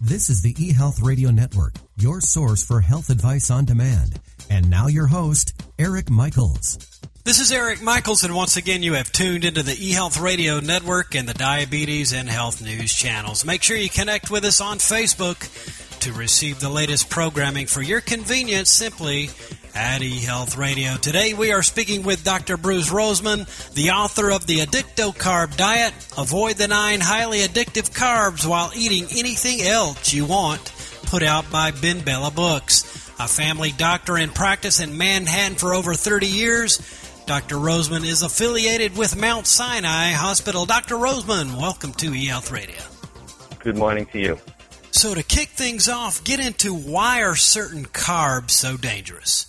This is the eHealth Radio Network, your source for health advice on demand. And now your host, Eric Michaels. This is Eric Michaels, and once again you have tuned into the eHealth Radio Network and the Diabetes and Health News channels. Make sure you connect with us on Facebook to receive the latest programming for your convenience simply at eHealth Radio. Today we are speaking with Dr. Bruce Roseman, the author of The Addicto-Carb Diet. Avoid the 9 highly addictive carbs while eating anything else you want, put out by Ben Bella Books. A family doctor in practice in Manhattan for over 30 years, Dr. Roseman is affiliated with Mount Sinai Hospital. Dr. Roseman, welcome to eHealth Radio. Good morning to you. So to kick things off, get into why are certain carbs so dangerous?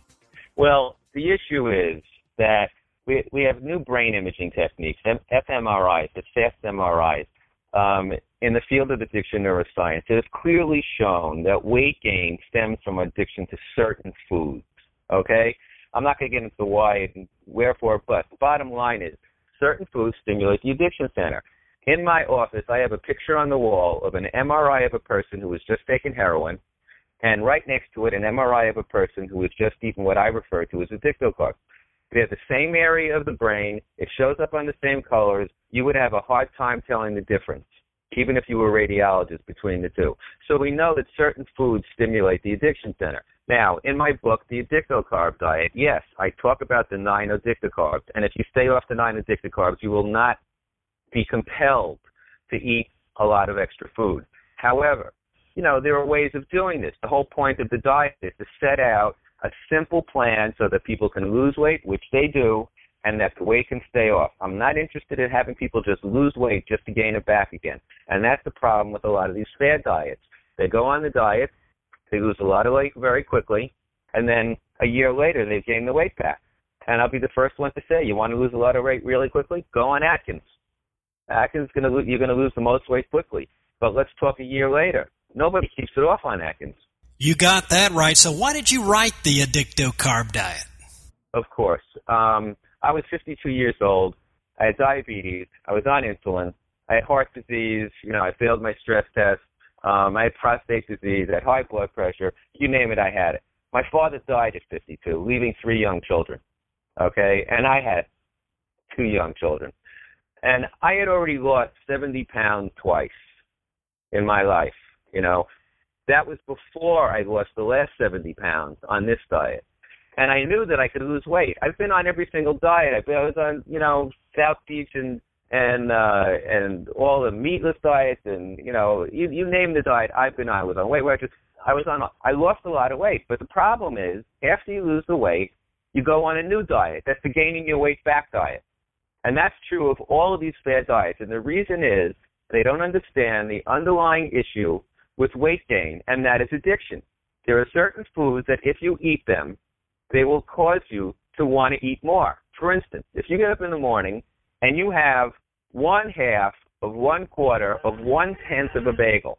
Well, the issue is that we have new brain imaging techniques, fMRIs, it's fast MRIs, in the field of addiction neuroscience. It is clearly shown that weight gain stems from addiction to certain foods, okay? I'm not going to get into why and wherefore, but the bottom line is certain foods stimulate the addiction center. In my office, I have a picture on the wall of an MRI of a person who was just taking heroin, and right next to it, an MRI of a person who was just eating what I refer to as Addicto-Carb. They have the same area of the brain. It shows up on the same colors. You would have a hard time telling the difference, even if you were a radiologist, between the two. So we know that certain foods stimulate the addiction center. Now, in my book, The Addicto-Carb Diet, yes, I talk about the 9 addicto-carbs. And if you stay off the 9 addicto-carbs, you will not be compelled to eat a lot of extra food. However, there are ways of doing this. The whole point of the diet is to set out a simple plan so that people can lose weight, which they do, and that the weight can stay off. I'm not interested in having people just lose weight just to gain it back again. And that's the problem with a lot of these fad diets. They go on the diet, they lose a lot of weight very quickly, and then a year later they've gained the weight back. And I'll be the first one to say, you want to lose a lot of weight really quickly? Go on Atkins. Atkins, you're going to lose the most weight quickly. But let's talk a year later. Nobody keeps it off on Atkins. You got that right. So why did you write the Addicto-Carb Diet? Of course. I was 52 years old. I had diabetes. I was on insulin. I had heart disease. I failed my stress test. I had prostate disease. I had high blood pressure. You name it, I had it. My father died at 52, leaving 3 young children. Okay? And I had 2 young children. And I had already lost 70 pounds twice in my life. That was before I lost the last 70 pounds on this diet. And I knew that I could lose weight. I've been on every single diet. I was on, South Beach and all the meatless diets and, you name the diet I've been on. I was on Weight Watchers. I lost a lot of weight. But the problem is, after you lose the weight, you go on a new diet. That's the gaining your weight back diet. And that's true of all of these fad diets. And the reason is they don't understand the underlying issue with weight gain, and that is addiction. There are certain foods that if you eat them, they will cause you to want to eat more. For instance, if you get up in the morning and you have 1/2 of 1/4 of 1/10 of a bagel,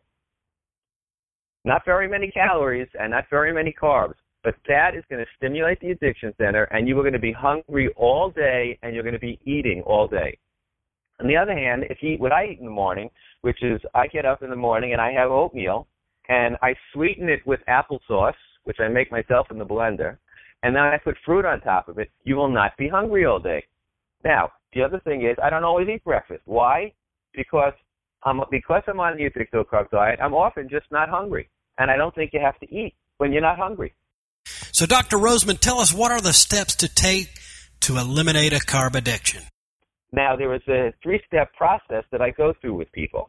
not very many calories and not very many carbs, but that is going to stimulate the addiction center, and you are going to be hungry all day, and you're going to be eating all day. On the other hand, if you eat what I eat in the morning, which is I get up in the morning and I have oatmeal, and I sweeten it with applesauce, which I make myself in the blender, and then I put fruit on top of it, you will not be hungry all day. Now, the other thing is I don't always eat breakfast. Why? Because I'm on the Addicto-Carb diet, I'm often just not hungry, and I don't think you have to eat when you're not hungry. So, Dr. Roseman, tell us what are the steps to take to eliminate a carb addiction? Now, there is a 3-step process that I go through with people,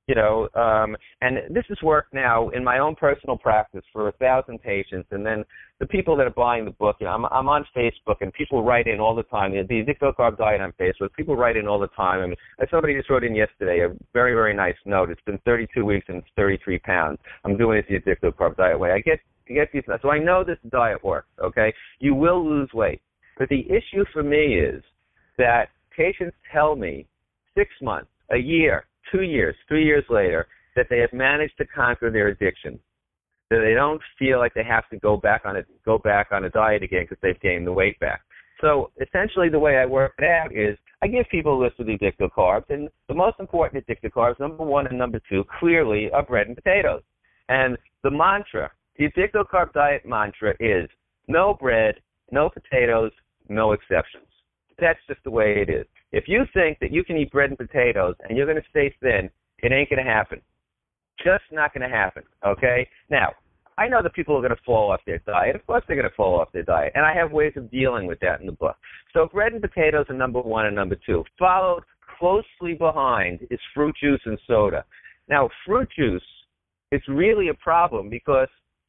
and this is work now in my own personal practice for 1,000 patients, and then the people that are buying the book, I'm on Facebook, and people write in all the time. The Addicto-Carb Diet on Facebook, people write in all the time. I mean, somebody just wrote in yesterday a very, very nice note. It's been 32 weeks and it's 33 pounds. I'm doing it the Addicto-Carb Diet way. I get these, so I know this diet works, okay? You will lose weight. But the issue for me is that patients tell me 6 months, a year, 2 years, 3 years later that they have managed to conquer their addiction, that they don't feel like they have to go back on a diet again because they've gained the weight back. So essentially the way I work it out is I give people a list of the addictive carbs, and the most important addictive carbs, number 1 and number 2, clearly are bread and potatoes. And the mantra, the addictive carb diet mantra is no bread, no potatoes, no exceptions. That's just the way it is. If you think that you can eat bread and potatoes and you're going to stay thin, it ain't going to happen. Just not going to happen, okay? Now, I know that people are going to fall off their diet. Of course they're going to fall off their diet, and I have ways of dealing with that in the book. So bread and potatoes are number 1 and number 2. Followed closely behind is fruit juice and soda. Now, fruit juice is really a problem because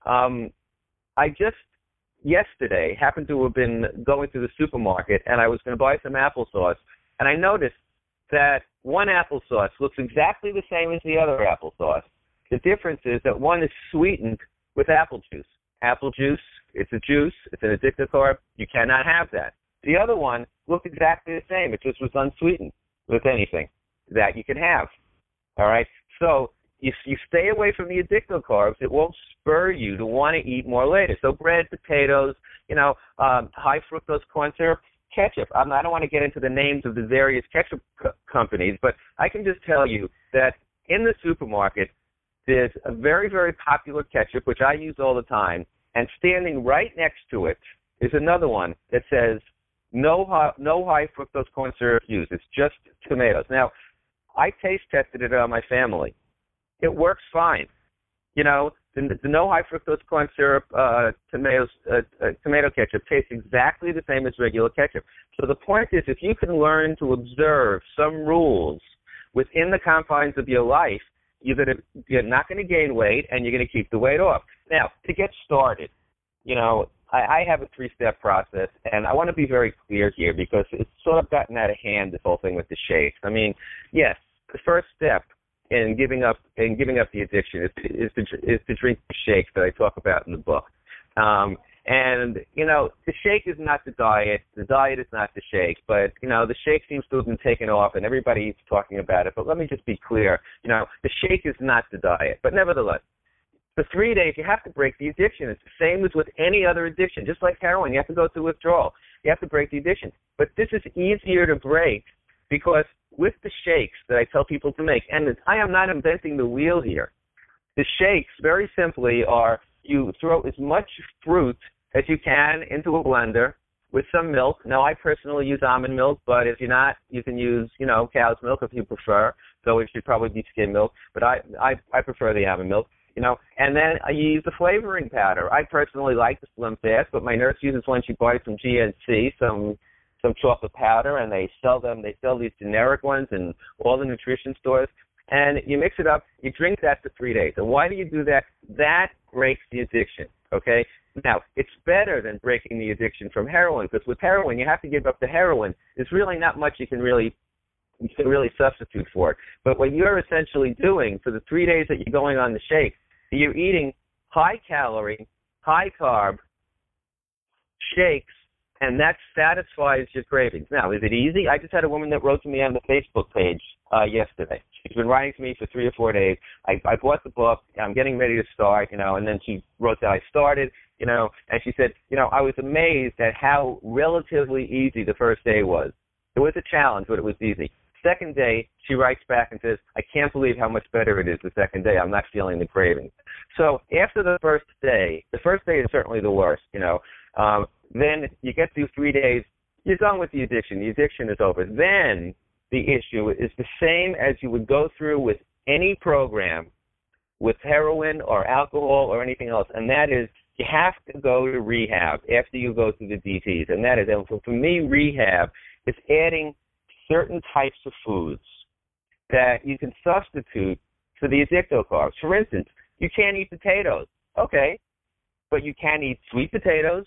I just yesterday happened to have been going to the supermarket, and I was going to buy some applesauce, and I noticed that one applesauce looks exactly the same as the other applesauce. The difference is that one is sweetened with apple juice. Apple juice, it's a juice, it's an addictive carb. You cannot have that. The other one looked exactly the same. It just was unsweetened with anything that you can have. All right? So if you stay away from the addictive carbs, it won't spur you to want to eat more later. So bread, potatoes, high fructose corn syrup, ketchup. I don't want to get into the names of the various ketchup companies, but I can just tell you that in the supermarket, there's a very, very popular ketchup, which I use all the time, and standing right next to it is another one that says no high fructose corn syrup used. It's just tomatoes. Now, I taste tested it on my family. It works fine. The no high fructose corn syrup tomato ketchup tastes exactly the same as regular ketchup. So the point is, if you can learn to observe some rules within the confines of your life, you're not going to gain weight, and you're going to keep the weight off. Now, to get started, I have a 3-step process, and I want to be very clear here because it's sort of gotten out of hand, this whole thing with the shakes. I mean, yes, the first step in giving up the addiction is to drink the shakes that I talk about in the book. The shake is not the diet is not the shake, but the shake seems to have been taken off and everybody's talking about it. But let me just be clear, the shake is not the diet, but nevertheless, for 3 days you have to break the addiction. It's the same as with any other addiction, just like heroin. You have to go through withdrawal. You have to break the addiction. But this is easier to break because with the shakes that I tell people to make, and I am not inventing the wheel here. The shakes, very simply, are you throw as much fruit as you can into a blender with some milk. Now, I personally use almond milk, but if you're not, you can use, cow's milk if you prefer, though it should probably be skim milk, but I prefer the almond milk, and then I use the flavoring powder. I personally like the Slim Fast, but my nurse uses one she buys from GNC, some chocolate powder, and they sell these generic ones in all the nutrition stores. And you mix it up, you drink that for 3 days. And why do you do that? That breaks the addiction, okay? Now, it's better than breaking the addiction from heroin, because with heroin, you have to give up the heroin. There's really not much you can really substitute for it. But what you're essentially doing for the 3 days that you're going on the shake, you're eating high-calorie, high-carb shakes, and that satisfies your cravings. Now, is it easy? I just had a woman that wrote to me on the Facebook page yesterday. She's been writing to me for 3 or 4 days. I bought the book. I'm getting ready to start, and then she wrote that I started, and she said, I was amazed at how relatively easy the first day was. It was a challenge, but it was easy. Second day, she writes back and says, I can't believe how much better it is the second day. I'm not feeling the cravings. So after the first day is certainly the worst, then you get through 3 days, you're done with the addiction. The addiction is over. Then the issue is the same as you would go through with any program with heroin or alcohol or anything else, and that is you have to go to rehab after you go through the DTs. And that is, for me, rehab is adding certain types of foods that you can substitute for the addictive carbs. For instance, you can't eat potatoes. Okay, but you can eat sweet potatoes.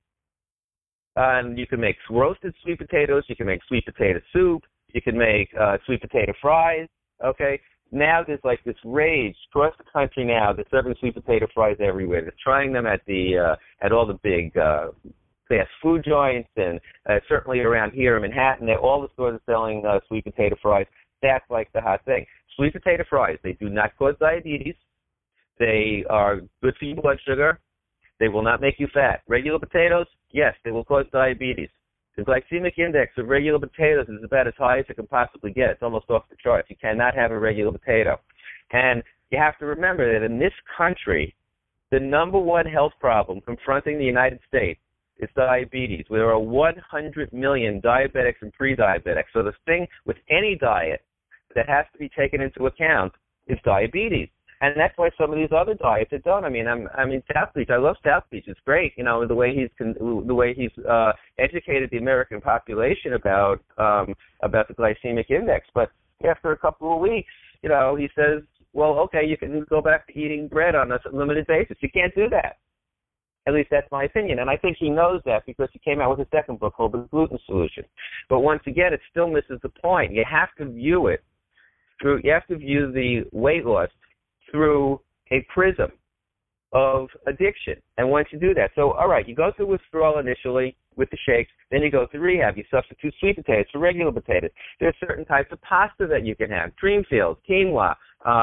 You can make roasted sweet potatoes. You can make sweet potato soup. You can make sweet potato fries. Okay. Now there's like this rage across the country now. They're serving sweet potato fries everywhere. They're trying them at all the big fast food joints, and certainly around here in Manhattan, all the stores are selling sweet potato fries. That's like the hot thing. Sweet potato fries. They do not cause diabetes. They are good for your blood sugar. They will not make you fat. Regular potatoes, yes, they will cause diabetes. The glycemic index of regular potatoes is about as high as it can possibly get. It's almost off the charts. You cannot have a regular potato. And you have to remember that in this country, the number one health problem confronting the United States is diabetes. There are 100 million diabetics and pre-diabetics. So the thing with any diet that has to be taken into account is diabetes. And that's why some of these other diets are done. I mean, South Beach. I love South Beach. It's great, the way he's educated the American population about the glycemic index. But after a couple of weeks, he says, well, okay, you can go back to eating bread on a limited basis. You can't do that. At least that's my opinion. And I think he knows that because he came out with a second book called The Gluten Solution. But once again, it still misses the point. You have to view it through. You have to view the weight loss through a prism of addiction. And once you do that, so all right, you go through withdrawal initially with the shakes, then you go through rehab. You substitute sweet potatoes for regular potatoes. There are certain types of pasta that you can have: Dreamfields, quinoa,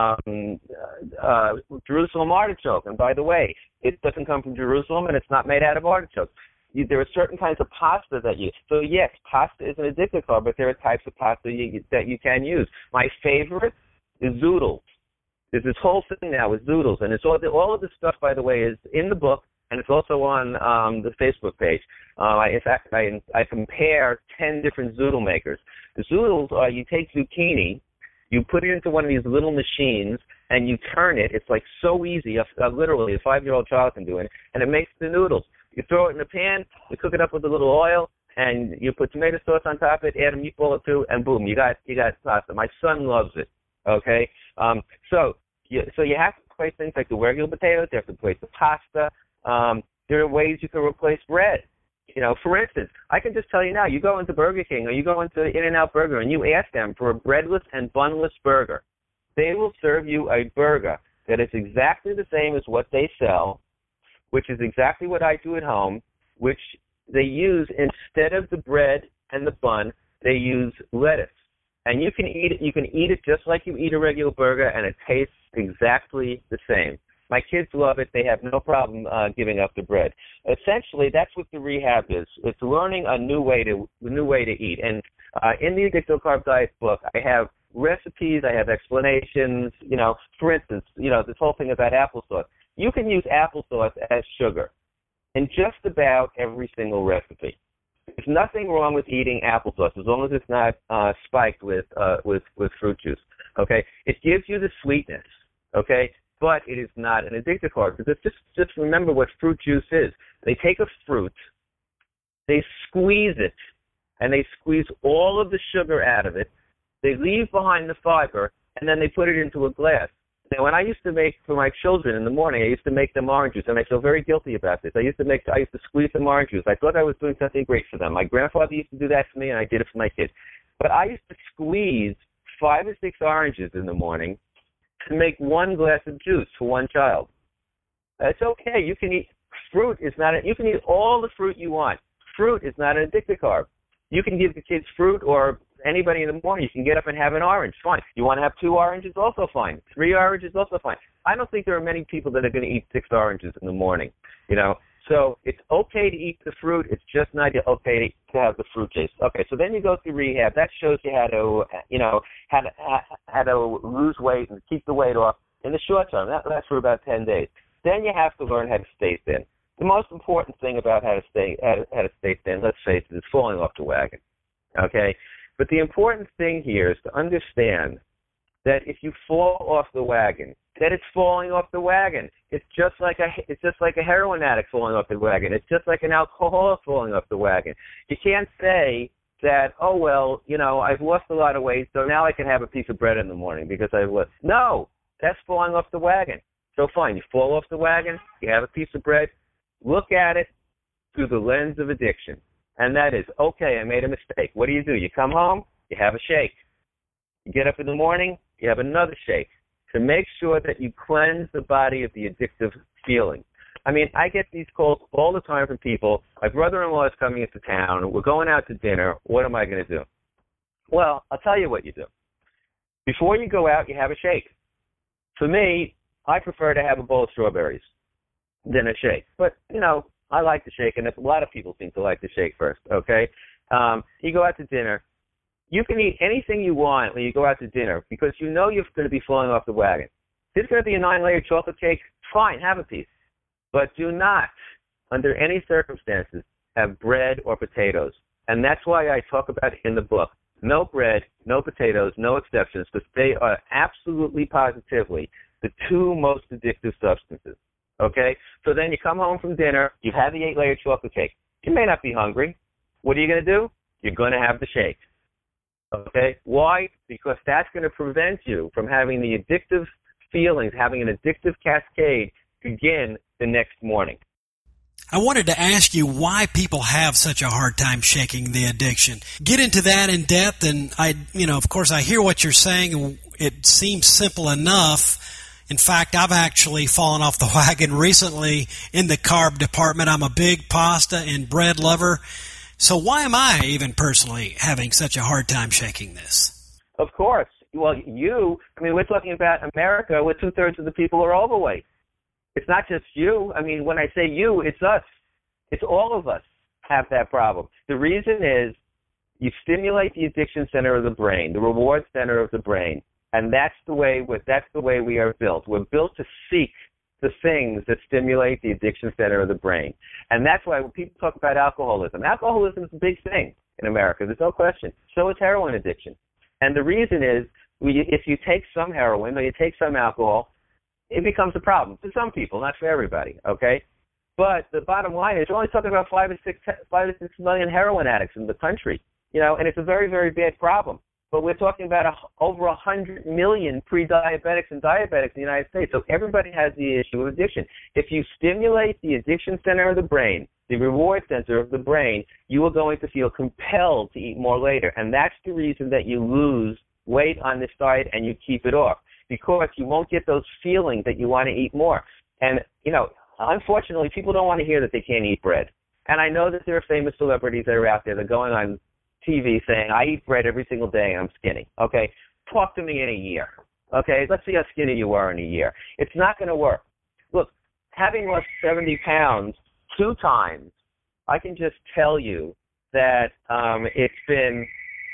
Jerusalem artichoke. And by the way, it doesn't come from Jerusalem, and it's not made out of artichokes. There are certain kinds of pasta that you. So yes, pasta is an addictive carb, but there are types of pasta that you can use. My favorite is zoodles. There's this whole thing now with zoodles, and it's all of this stuff, by the way, is in the book, and it's also on the Facebook page. In fact, I compare 10 different zoodle makers. The zoodles are, you take zucchini, you put it into one of these little machines, and you turn it. It's like so easy. Literally, a 5-year-old child can do it, and it makes the noodles. You throw it in a pan, you cook it up with a little oil, and you put tomato sauce on top of it, add a meatball or two, and boom, you got pasta. My son loves it. Okay, so you have to replace things like the regular potatoes. You have to replace the pasta. There are ways you can replace bread. For instance, I can just tell you now, you go into Burger King or you go into In-N-Out Burger and you ask them for a breadless and bunless burger. They will serve you a burger that is exactly the same as what they sell, which is exactly what I do at home, which they use instead of the bread and the bun, they use lettuce. And you can eat it. You can eat it just like you eat a regular burger, and it tastes exactly the same. My kids love it. They have no problem giving up the bread. Essentially, that's what the rehab is. It's learning a new way to eat. And in the Addictive Carb Diet book, I have recipes. I have explanations. For instance, this whole thing about applesauce. You can use applesauce as sugar in just about every single recipe. There's nothing wrong with eating applesauce as long as it's not spiked with fruit juice. Okay, it gives you the sweetness. Okay, but it is not an addictive carb because just remember what fruit juice is. They take a fruit, they squeeze it, and they squeeze all of the sugar out of it. They leave behind the fiber, and then they put it into a glass. Now, when I used to make for my children in the morning, I used to make them orange juice, and I feel very guilty about this. I used to squeeze them orange juice. I thought I was doing something great for them. My grandfather used to do that for me, and I did it for my kids. But I used to squeeze 5 or 6 oranges in the morning to make 1 glass of juice for one child. It's okay. You can eat fruit. You can eat all the fruit you want. Fruit is not an addictive carb. You can give the kids fruit or anybody in the morning. You can get up and have an orange. Fine. You want to have 2 oranges? Also fine. 3 oranges? Also fine. I don't think there are many people that are going to eat 6 oranges in the morning. So it's okay to eat the fruit. It's just not okay to have the fruit taste. Okay, so then you go through rehab. That shows you how to lose weight and keep the weight off in the short term. That lasts for about 10 days. Then you have to learn how to stay thin. The most important thing about how to stay thin, let's face it, is falling off the wagon. Okay, but the important thing here is to understand that if you fall off the wagon, that it's falling off the wagon. It's just like a heroin addict falling off the wagon. It's just like an alcoholic falling off the wagon. You can't say that, oh, well, I've lost a lot of weight, so now I can have a piece of bread in the morning because I've lost. No, that's falling off the wagon. So fine, you fall off the wagon, you have a piece of bread, look at it through the lens of addiction. And that is, okay, I made a mistake. What do? You come home, you have a shake. You get up in the morning, you have another shake to make sure that you cleanse the body of the addictive feeling. I mean, I get these calls all the time from people. My brother-in-law is coming into town. We're going out to dinner. What am I going to do? Well, I'll tell you what you do. Before you go out, you have a shake. For me, I prefer to have a bowl of strawberries than a shake. But, I like the shake, and a lot of people seem to like the shake first, okay? You go out to dinner. You can eat anything you want when you go out to dinner because you know you're going to be falling off the wagon. If there's going to be a 9-layer chocolate cake, fine, have a piece. But do not, under any circumstances, have bread or potatoes. And that's why I talk about it in the book. No bread, no potatoes, no exceptions, because they are absolutely positively the two most addictive substances. Okay? So then you come home from dinner, you've had the 8-layer chocolate cake. You may not be hungry. What are you going to do? You're going to have the shake. Okay? Why? Because that's going to prevent you from having the addictive feelings, having an addictive cascade begin the next morning. I wanted to ask you why people have such a hard time shaking the addiction. Get into that in depth, and of course, I hear what you're saying. It seems simple enough. In fact, I've actually fallen off the wagon recently in the carb department. I'm a big pasta and bread lover. So why am I even personally having such a hard time shaking this? Of course. Well, we're talking about America where 2/3 of the people are overweight. It's not just you. I mean, when I say you, it's us. It's all of us have that problem. The reason is you stimulate the addiction center of the brain, the reward center of the brain, and that's the way we are built. We're built to seek the things that stimulate the addiction center of the brain. And that's why when people talk about alcoholism is a big thing in America. There's no question. So is heroin addiction. And the reason is if you take some heroin or you take some alcohol, it becomes a problem for some people, not for everybody, okay? But the bottom line is you're only talking about 5 to 6 million heroin addicts in the country, and it's a very, very bad problem. But we're talking about over 100 million pre-diabetics and diabetics in the United States. So everybody has the issue of addiction. If you stimulate the addiction center of the brain, the reward center of the brain, you are going to feel compelled to eat more later. And that's the reason that you lose weight on this diet and you keep it off, because you won't get those feelings that you want to eat more. And, unfortunately, people don't want to hear that they can't eat bread. And I know that there are famous celebrities that are out there that are going on TV saying, I eat bread every single day and I'm skinny. Okay, talk to me in a year. Okay, let's see how skinny you are in a year. It's not going to work. Look, having lost 70 pounds 2 times, I can just tell you that it's been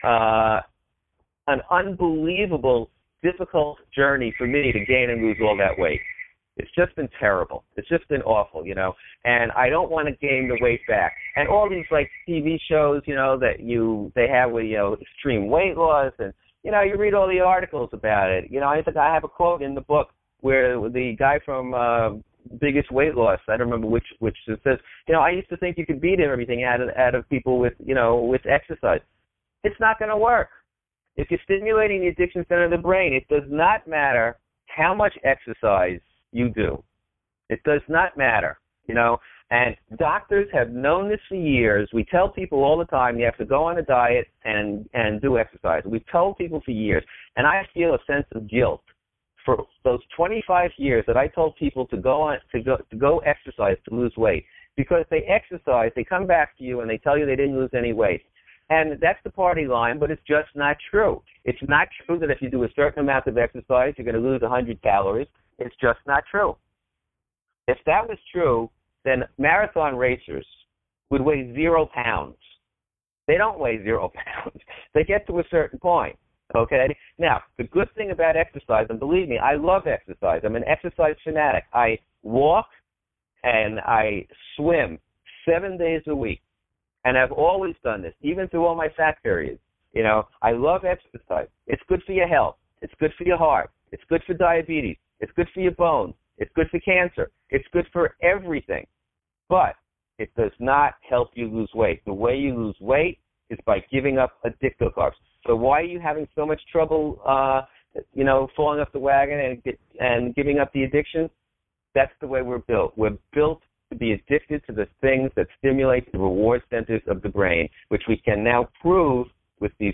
an unbelievable, difficult journey for me to gain and lose all that weight. It's just been terrible. It's just been awful, and I don't want to gain the weight back. And all these TV shows, that they have with extreme weight loss, and you read all the articles about it. I think I have a quote in the book where the guy from Biggest Weight Loss, I don't remember which it says, I used to think you could beat everything out of people with exercise. It's not going to work. If you're stimulating the addiction center of the brain, it does not matter how much exercise you do. It does not matter, and doctors have known this for years. We tell people all the time you have to go on a diet and do exercise. We've told people for years, and I feel a sense of guilt for those 25 years that I told people to go exercise to lose weight, because they exercise, they come back to you and they tell you they didn't lose any weight. And that's the party line, but it's just not true. It's not true that if you do a certain amount of exercise, you're going to lose 100 calories. It's just not true. If that was true, then marathon racers would weigh 0 pounds. They don't weigh 0 pounds. They get to a certain point, okay? Now, the good thing about exercise, and believe me, I love exercise. I'm an exercise fanatic. I walk and I swim 7 days a week, and I've always done this, even through all my fat periods. I love exercise. It's good for your health. It's good for your heart. It's good for diabetes. It's good for your bones. It's good for cancer. It's good for everything. But it does not help you lose weight. The way you lose weight is by giving up addictive carbs. So why are you having so much trouble, falling off the wagon and giving up the addiction? That's the way we're built. We're built to be addicted to the things that stimulate the reward centers of the brain, which we can now prove with these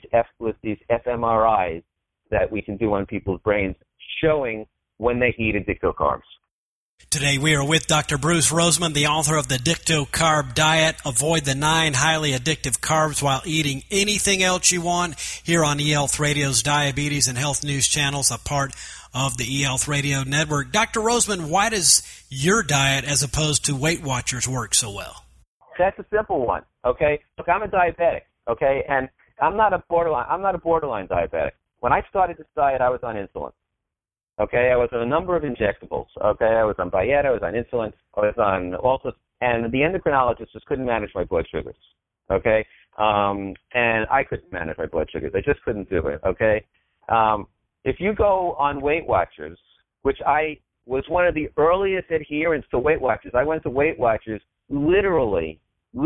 fMRIs that we can do on people's brains, showing when they eat addictive carbs. Today we are with Dr. Bruce Roseman, the author of the Addicto Carb Diet. Avoid the 9 highly addictive carbs while eating anything else you want, here on eHealth Radio's Diabetes and Health News channels, a part of the eHealth Radio Network. Dr. Roseman, why does your diet as opposed to Weight Watchers work so well? That's a simple one, okay? Look, I'm a diabetic. okay? And I'm not a borderline diabetic. When I started this diet, I was on insulin. Okay, I was on a number of injectables. Okay, I was on Byetta, I was on insulin, I was on also, and the endocrinologist just couldn't manage my blood sugars. Okay, and I couldn't manage my blood sugars. I just couldn't do it. Okay, if you go on Weight Watchers, which I was one of the earliest adherents to Weight Watchers. I went to Weight Watchers literally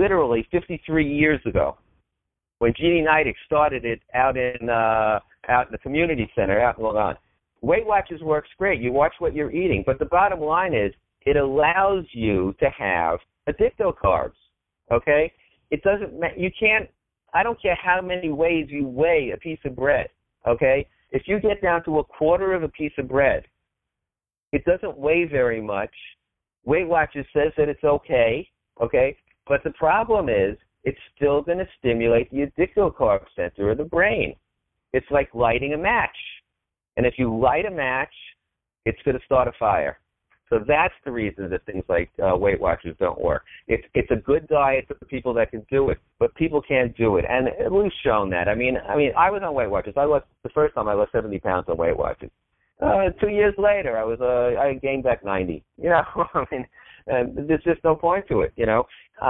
53 years ago, when Jeannie Neidig started it out in the community center out in Long Island. Weight Watchers works great. You watch what you're eating, but the bottom line is it allows you to have addictocarbs. Okay, it doesn't. You can't. I don't care how many ways you weigh a piece of bread. Okay, if you get down to a quarter of a piece of bread, it doesn't weigh very much. Weight Watchers says that it's okay. Okay, but the problem is it's still going to stimulate the addictocarb center of the brain. It's like lighting a match. And if you light a match, it's going to start a fire. So that's the reason that things like Weight Watchers don't work. It's a good diet for the people that can do it, but people can't do it. And we've shown that. I mean, I was on Weight Watchers. The first time I lost 70 pounds on Weight Watchers. 2 years later, I gained back 90. You know, I mean, there's just no point to it, you know.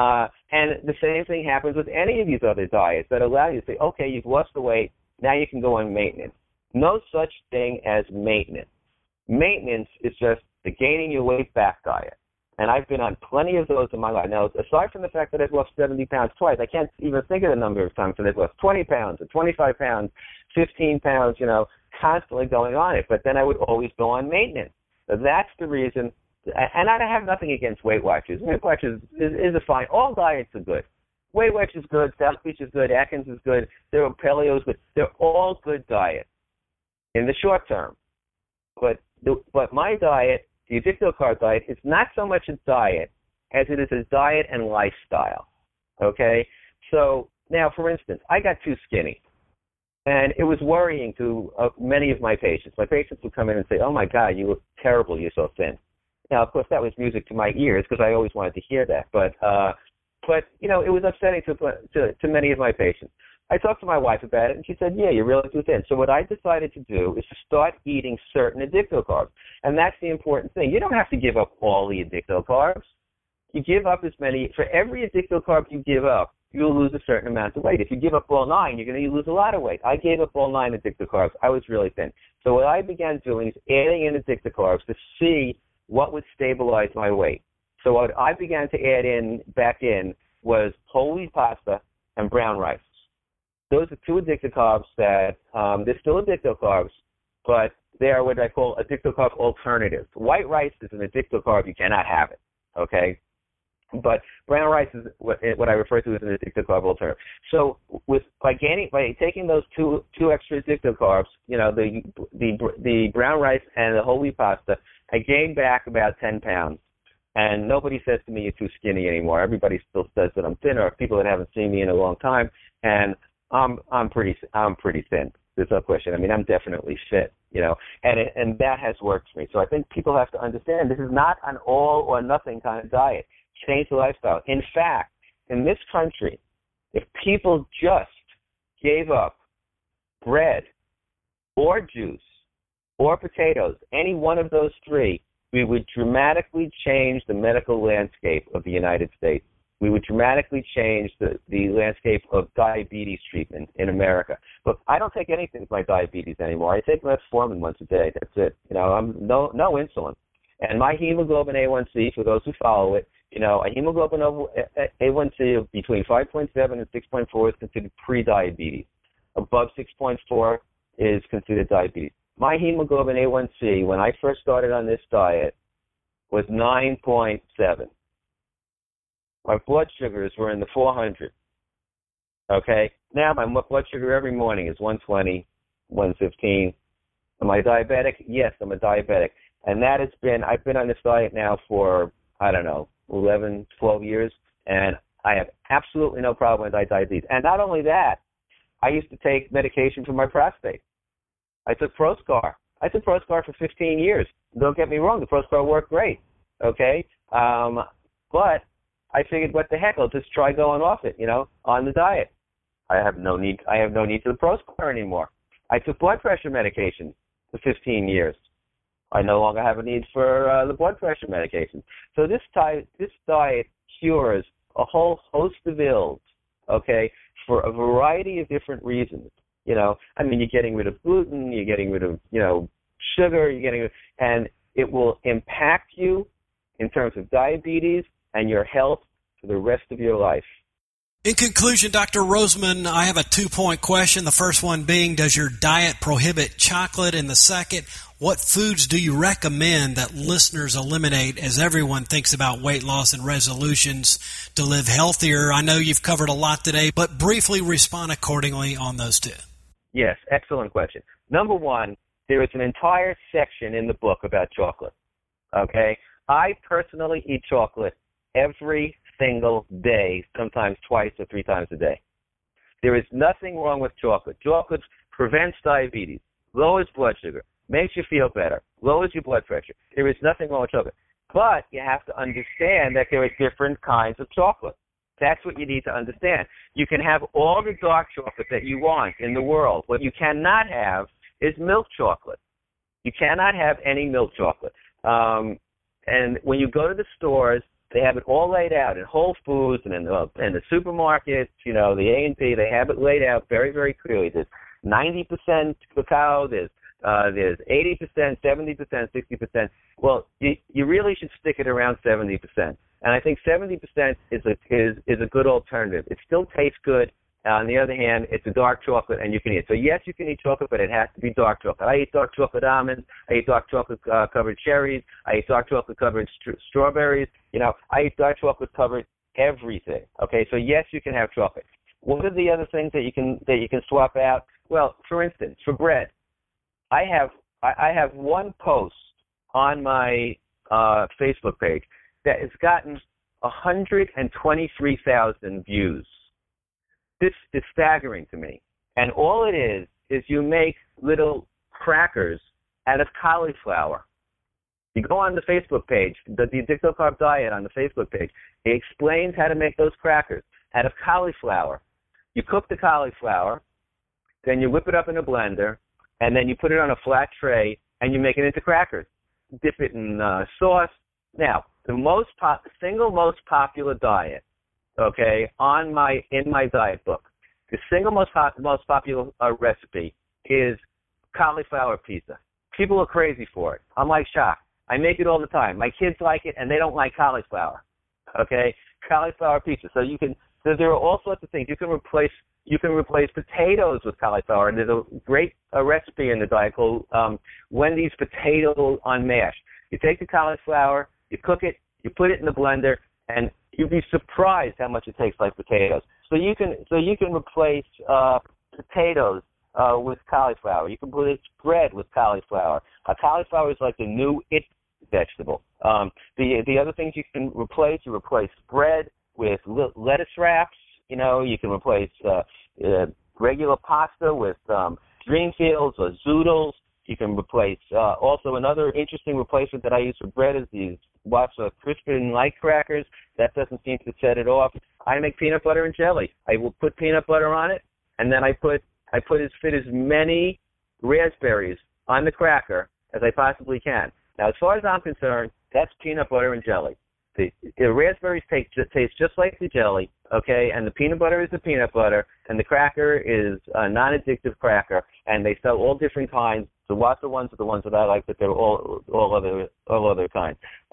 And the same thing happens with any of these other diets that allow you to say, okay, you've lost the weight, now you can go on maintenance. No such thing as maintenance. Maintenance is just the gaining your weight back diet. And I've been on plenty of those in my life. Now, aside from the fact that I've lost 70 pounds twice, I can't even think of the number of times that I've lost 20 pounds, or 25 pounds, 15 pounds, you know, constantly going on it. But then I would always go on maintenance. So that's the reason. And I have nothing against Weight Watchers. Weight Watchers is a fine. All diets are good. Weight Watchers is good. South Beach is good. Atkins is good. Paleo is good. They're all good diets in the short term. But my diet, the addictocarb diet, is not so much a diet as it is a diet and lifestyle. Okay? So now, for instance, I got too skinny. And it was worrying to many of my patients. My patients would come in and say, oh, my God, you look terrible. You're so thin. Now, of course, that was music to my ears because I always wanted to hear that. But you know, it was upsetting to many of my patients. I talked to my wife about it, and she said, yeah, you're really too thin. So what I decided to do is to start eating certain addictocarbs. And that's the important thing. You don't have to give up all the addictocarbs. You give up as many. For every addictocarb you give up, you'll lose a certain amount of weight. If you give up all 9, you're going to lose a lot of weight. I gave up all 9 addictocarbs. I was really thin. So what I began doing is adding in addictocarbs to see what would stabilize my weight. So what I began to add back in was whole wheat pasta and brown rice. Those are 2 addictocarbs that they're still addictocarbs, but they are what I call addictocarb alternatives. White rice is an addictocarb. You cannot have it, okay? But brown rice is what I refer to as an addictocarb alternative. So by taking those two extra addictocarbs, you know, the brown rice and the whole wheat pasta, I gained back about 10 pounds. And nobody says to me you're too skinny anymore. Everybody still says that I'm thinner. People that haven't seen me in a long time, and I'm pretty thin. There's no question. I mean, I'm definitely fit, you know, and that has worked for me. So I think people have to understand this is not an all or nothing kind of diet. Change the lifestyle. In fact, in this country, if people just gave up bread or juice or potatoes, any one of those 3, we would dramatically change the medical landscape of the United States. We would dramatically change the landscape of diabetes treatment in America. But I don't take anything for my diabetes anymore. I take metformin once a day. That's it. You know, I'm no insulin. And my hemoglobin A1C, for those who follow it, you know, a hemoglobin A1C of between 5.7 and 6.4 is considered pre-diabetes. Above 6.4 is considered diabetes. My hemoglobin A1C, when I first started on this diet, was 9.7. My blood sugars were in the 400. Okay? Now my blood sugar every morning is 120, 115. Am I diabetic? Yes, I'm a diabetic. And I've been on this diet now for, 11, 12 years, and I have absolutely no problem with diabetes. And not only that, I used to take medication for my prostate. I took Proscar. I took Proscar for 15 years. Don't get me wrong, the Proscar worked great, okay? But I figured, what the heck, I'll just try going off it, you know, on the diet. I have no need for the Prospar anymore. I took blood pressure medication for 15 years. I no longer have a need for the blood pressure medication. So this diet cures a whole host of ills, okay, for a variety of different reasons. You know, I mean, you're getting rid of gluten, you're getting rid of, sugar, and it will impact you in terms of diabetes and your health for the rest of your life. In conclusion, Dr. Roseman, I have a 2-point question. The first one being, does your diet prohibit chocolate? And the second, what foods do you recommend that listeners eliminate as everyone thinks about weight loss and resolutions to live healthier? I know you've covered a lot today, but briefly respond accordingly on those two. Yes, excellent question. Number one, there is an entire section in the book about chocolate, okay? I personally eat chocolate every single day, sometimes twice or 3 times a day. There is nothing wrong with chocolate. Chocolate prevents diabetes, lowers blood sugar, makes you feel better, lowers your blood pressure. There is nothing wrong with chocolate. But you have to understand that there are different kinds of chocolate. That's what you need to understand. You can have all the dark chocolate that you want in the world. What you cannot have is milk chocolate. You cannot have any milk chocolate. And when you go to the stores, they have it all laid out in Whole Foods and in the supermarkets, the A&P. They have it laid out very, very clearly. There's 90% cacao. There's 80%, 70%, 60%. Well, you really should stick it around 70%. And I think 70% is a good alternative. It still tastes good. On the other hand, it's a dark chocolate, and you can eat it. So, yes, you can eat chocolate, but it has to be dark chocolate. I eat dark chocolate almonds. I eat dark chocolate covered cherries. I eat dark chocolate covered strawberries. I eat dark chocolate covered everything. Okay, so, yes, you can have chocolate. What are the other things that you can swap out? Well, for instance, for bread, I have one post on my Facebook page that has gotten 123,000 views. This is staggering to me. And all it is you make little crackers out of cauliflower. You go on the Facebook page, the Addicto Carb Diet on the Facebook page. It explains how to make those crackers out of cauliflower. You cook the cauliflower, then you whip it up in a blender, and then you put it on a flat tray, and you make it into crackers. Dip it in sauce. Now, the single most popular diet, okay, in my diet book, the single most popular recipe is cauliflower pizza. People are crazy for it. I'm like shocked. I make it all the time. My kids like it, and they don't like cauliflower. Okay, cauliflower pizza. So there are all sorts of things. You can replace potatoes with cauliflower, and there's a great recipe in the diet called Wendy's Potato on Mash. You take the cauliflower, you cook it, you put it in the blender, and you'd be surprised how much it tastes like potatoes. So you can replace potatoes with cauliflower. You can put bread with cauliflower. Cauliflower is like the new it vegetable. The other things you can replace, you replace bread with lettuce wraps. You can replace regular pasta with Dreamfields or Zoodles. You can replace also another interesting replacement that I use for bread is these Crispin Light crackers. That doesn't seem to set it off. I make peanut butter and jelly. I will put peanut butter on it, and then I fit as many raspberries on the cracker as I possibly can. Now, as far as I'm concerned, that's peanut butter and jelly. The raspberries taste just like the jelly, okay, and the peanut butter is the peanut butter, and the cracker is a non-addictive cracker, and they sell all different kinds. The Watson ones are the ones that I like, but they're all other kinds.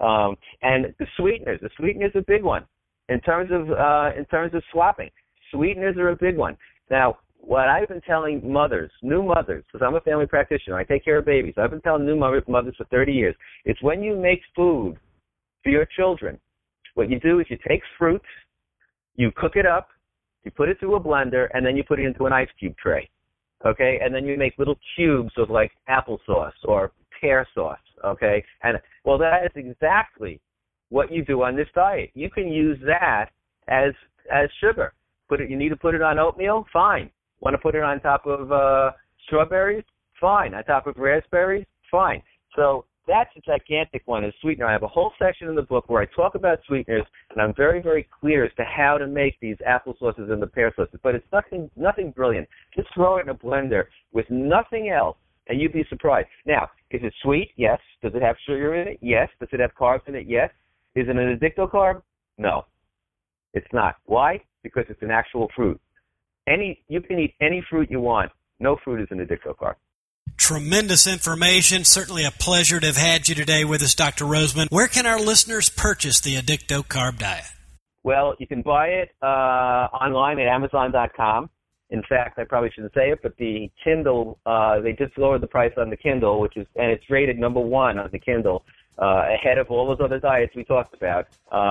And the sweeteners are a big one in terms of swapping. Sweeteners are a big one. Now, what I've been telling new mothers, because I'm a family practitioner, I take care of babies. I've been telling new mothers for 30 years. It's when you make food for your children, what you do is you take fruit, you cook it up, you put it through a blender, and then you put it into an ice cube tray, okay? And then you make little cubes of like applesauce or pear sauce, okay? And well, that is exactly what you do on this diet. You can use that as sugar. You need to put it on oatmeal? Fine. Want to put it on top of strawberries? Fine. On top of raspberries? Fine. So That's a gigantic one, is sweetener. I have a whole section in the book where I talk about sweeteners, and I'm very, very clear as to how to make these applesauces and the pear sauces. But it's nothing brilliant. Just throw it in a blender with nothing else, and you'd be surprised. Now, is it sweet? Yes. Does it have sugar in it? Yes. Does it have carbs in it? Yes. Is it an addictocarb? No. It's not. Why? Because it's an actual fruit. You can eat any fruit you want. No fruit is an addictocarb. Tremendous information. Certainly a pleasure to have had you today with us, Dr. Roseman. Where can our listeners purchase the Addicto-Carb Diet? Well, you can buy it online at Amazon.com. In fact, I probably shouldn't say it, but the Kindle, they just lowered the price on the Kindle, and it's rated number 1 on the Kindle, ahead of all those other diets we talked about,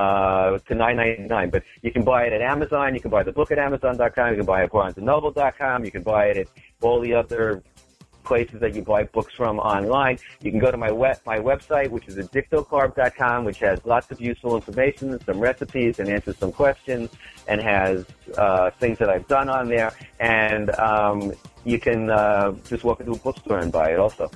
to $9.99. But you can buy it at Amazon. You can buy the book at Amazon.com. You can buy it at BarnesandNoble.com. You can buy it at all the other places that you buy books from online. You can go to my website, which is addictocarb.com, which has lots of useful information, some recipes, and answers some questions, and has things that I've done on there. And you can just walk into a bookstore and buy it also.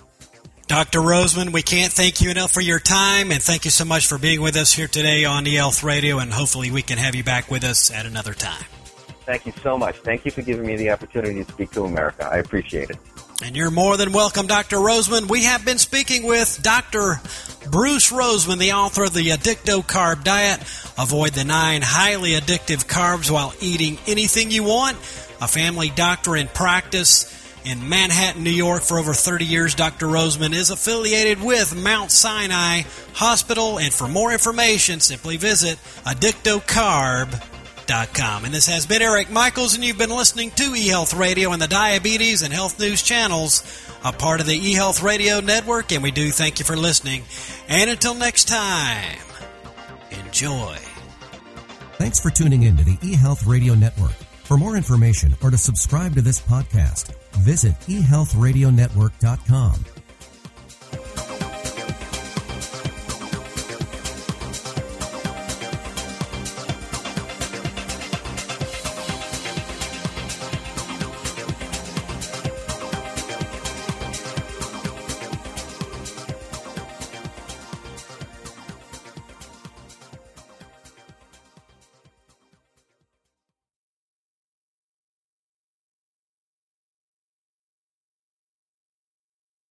Dr. Roseman, we can't thank you enough for your time, and thank you so much for being with us here today on eHealth Radio, and hopefully we can have you back with us at another time. Thank you so much. Thank you for giving me the opportunity to speak to America. I appreciate it. And you're more than welcome, Dr. Roseman. We have been speaking with Dr. Bruce Roseman, the author of the Addicto-Carb Diet. Avoid the 9 highly addictive carbs while eating anything you want. A family doctor in practice in Manhattan, New York for over 30 years. Dr. Roseman is affiliated with Mount Sinai Hospital. And for more information, simply visit addictocarb.com. And this has been Eric Michaels, and you've been listening to eHealth Radio and the Diabetes and Health News channels, a part of the eHealth Radio Network, and we do thank you for listening. And until next time, enjoy. Thanks for tuning in to the eHealth Radio Network. For more information or to subscribe to this podcast, visit eHealthRadioNetwork.com.